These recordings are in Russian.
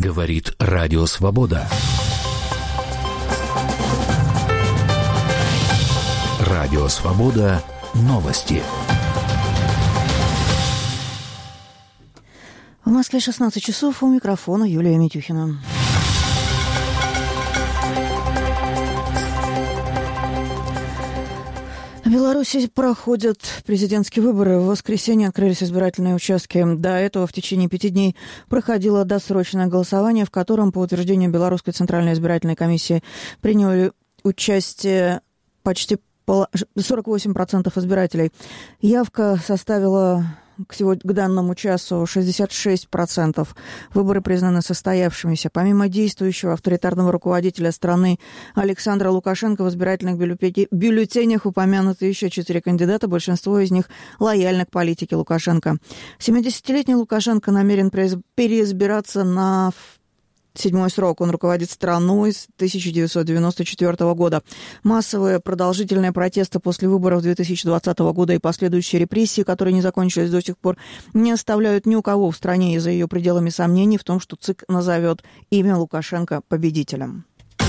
Говорит Радио Свобода. Радио Свобода. Новости. В Москве 16 часов, у микрофона Юлия Митюхина. В Беларуси проходят президентские выборы. В воскресенье открылись избирательные участки. До этого в течение 5 дней проходило досрочное голосование, в котором, по утверждению Белорусской Центральной избирательной комиссии, приняли участие почти 48% избирателей. Явка составила к данному часу 66%. Выборы признаны состоявшимися. Помимо действующего авторитарного руководителя страны Александра Лукашенко, в избирательных бюллетенях упомянуты еще 4 кандидата, большинство из них лояльны к политике Лукашенко. 70-летний Лукашенко намерен переизбираться на 7-й срок. Он руководит страной с 1994 года. Массовые продолжительные протесты после выборов 2020 года и последующие репрессии, которые не закончились до сих пор, не оставляют ни у кого в стране и за ее пределами сомнений в том, что ЦИК назовет имя Лукашенко победителем.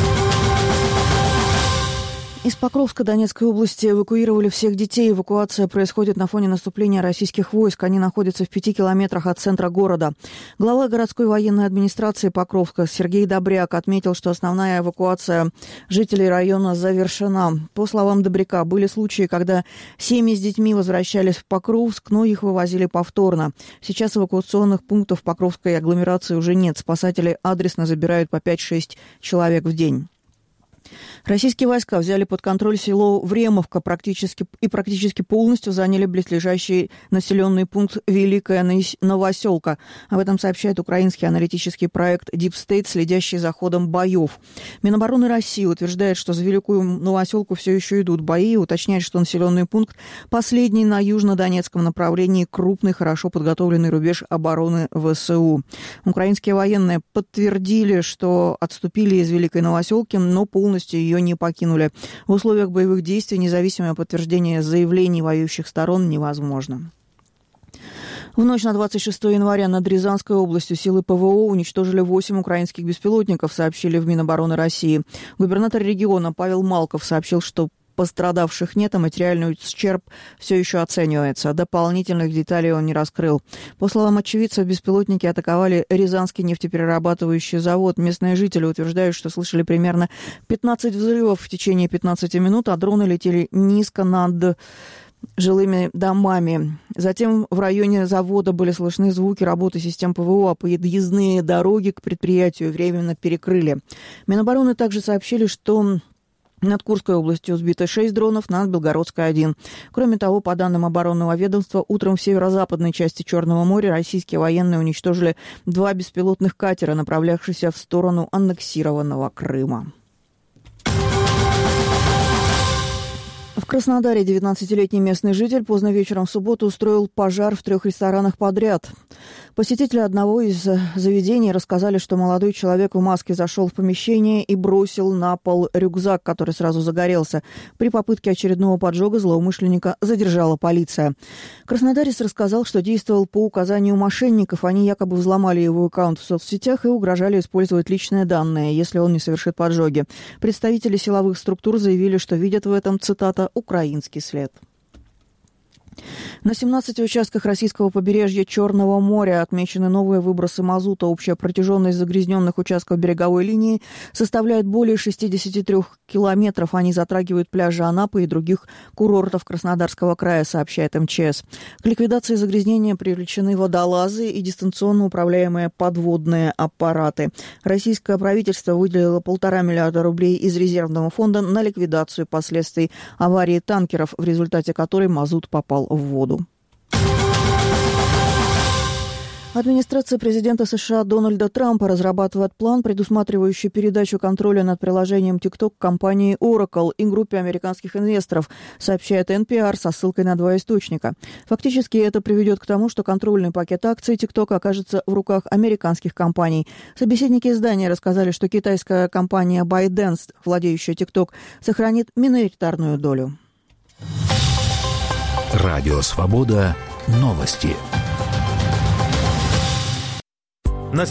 Из Покровска Донецкой области эвакуировали всех детей. Эвакуация происходит на фоне наступления российских войск. Они находятся в 5 километрах от центра города. Глава городской военной администрации Покровска Сергей Добряк отметил, что основная эвакуация жителей района завершена. По словам Добряка, были случаи, когда семьи с детьми возвращались в Покровск, но их вывозили повторно. Сейчас эвакуационных пунктов в Покровской агломерации уже нет. Спасатели адресно забирают по 5-6 человек в день. Российские войска взяли под контроль село Времовка практически полностью заняли близлежащий населенный пункт Великая Новоселка. Об этом сообщает украинский аналитический проект Deep State, следящий за ходом боев. Минобороны России утверждает, что за Великую Новоселку все еще идут бои, и уточняет, что населенный пункт последний на южнодонецком направлении, крупный, хорошо подготовленный рубеж обороны ВСУ. Украинские военные подтвердили, что отступили из Великой Новоселки, но полностью ее не покинули. В условиях боевых действий независимое подтверждение заявлений воюющих сторон невозможно. В ночь на 26 января над Рязанской областью силы ПВО уничтожили 8 украинских беспилотников, сообщили в Минобороны России. Губернатор региона Павел Малков сообщил, что пострадавших нет, а материальный ущерб все еще оценивается. Дополнительных деталей он не раскрыл. По словам очевидцев, беспилотники атаковали Рязанский нефтеперерабатывающий завод. Местные жители утверждают, что слышали примерно 15 взрывов в течение 15 минут, а дроны летели низко над жилыми домами. Затем в районе завода были слышны звуки работы систем ПВО, а подъездные дороги к предприятию временно перекрыли. Минобороны также сообщили, что над Курской областью сбито 6 дронов, над Белгородской – 1. Кроме того, по данным оборонного ведомства, утром в северо-западной части Черного моря российские военные уничтожили 2 беспилотных катера, направлявшихся в сторону аннексированного Крыма. В Краснодаре 19-летний местный житель поздно вечером в субботу устроил пожар в 3 ресторанах подряд. Посетители одного из заведений рассказали, что молодой человек в маске зашел в помещение и бросил на пол рюкзак, который сразу загорелся. При попытке очередного поджога злоумышленника задержала полиция. Краснодарец рассказал, что действовал по указанию мошенников. Они якобы взломали его аккаунт в соцсетях и угрожали использовать личные данные, если он не совершит поджоги. Представители силовых структур заявили, что видят в этом, цитата, «украинский след». На 17 участках российского побережья Черного моря отмечены новые выбросы мазута. Общая протяженность загрязненных участков береговой линии составляет более 63 километров. Они затрагивают пляжи Анапы и других курортов Краснодарского края, сообщает МЧС. К ликвидации загрязнения привлечены водолазы и дистанционно управляемые подводные аппараты. Российское правительство выделило 1,5 миллиарда рублей из резервного фонда на ликвидацию последствий аварии танкеров, в результате которой мазут попал в воду. Администрация президента США Дональда Трампа разрабатывает план, предусматривающий передачу контроля над приложением TikTok компании Oracle и группе американских инвесторов, сообщает NPR со ссылкой на 2 источника. Фактически это приведет к тому, что контрольный пакет акций TikTok окажется в руках американских компаний. Собеседники издания рассказали, что китайская компания ByteDance, владеющая TikTok, сохранит миноритарную долю. Радио Свобода. Новости.